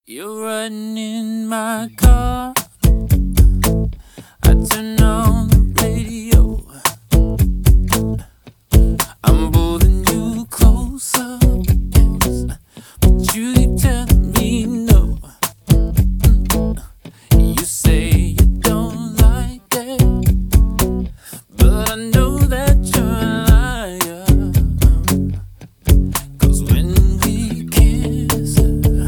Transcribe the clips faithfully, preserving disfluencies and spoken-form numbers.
You're riding in my car. I turn on the radio. I'm pulling you closer, yes, but you keep telling me no. You say you don't like it, but I know that you're a liar. 'Cause when we kiss,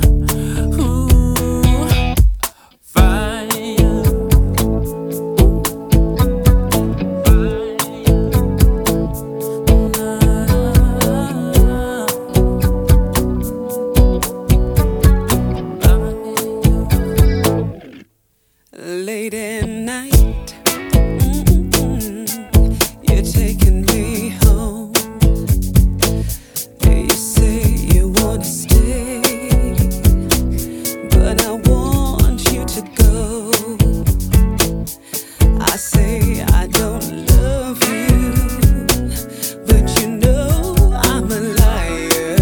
late at night, mm-mm, you're taking me home. You say you wanna stay, but I want you to go. I say I don't love you, but you know I'm a liar.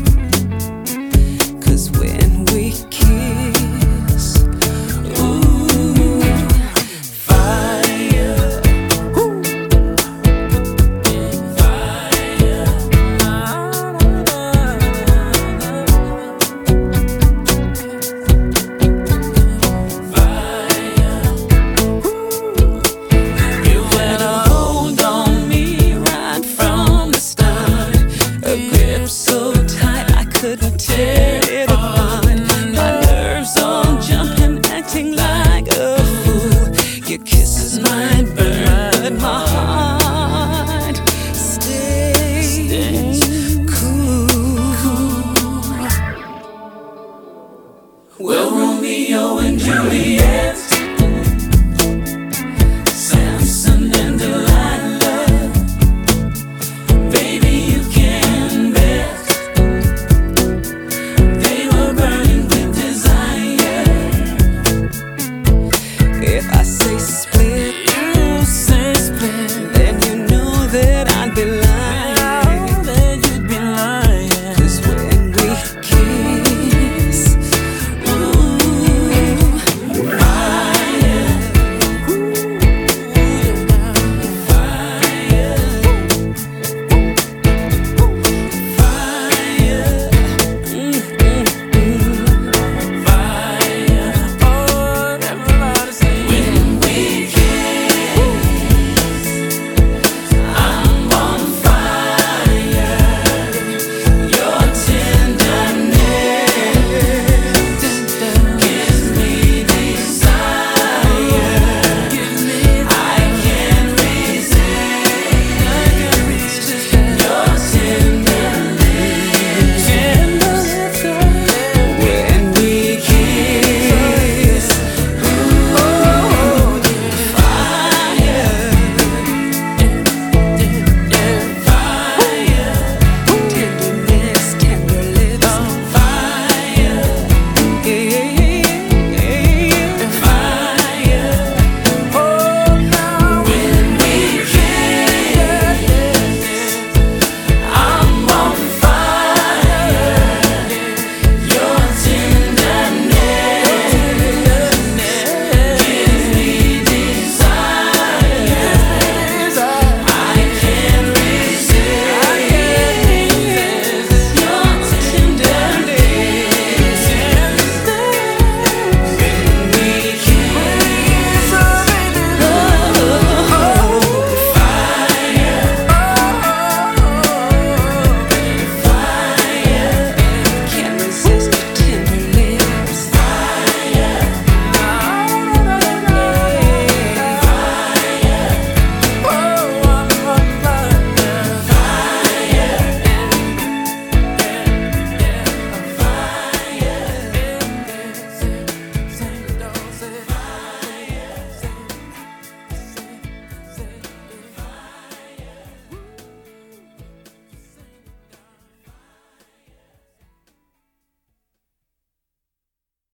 'Cause when we kiss, so tight I couldn't tear it apart. My nerves all jumping, acting like a fool. Your kisses might burn, but my heart stays cool. Well, Romeo and Juliet.